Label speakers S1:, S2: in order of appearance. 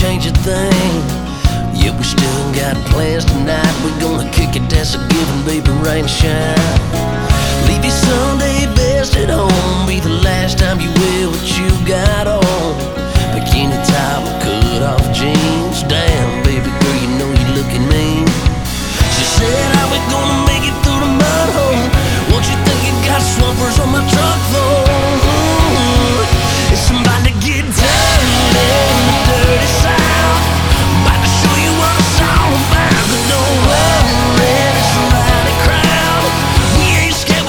S1: change a thing. Yeah, we still got plans tonight. We're gonna kick it, dance a given, baby, rain, shine.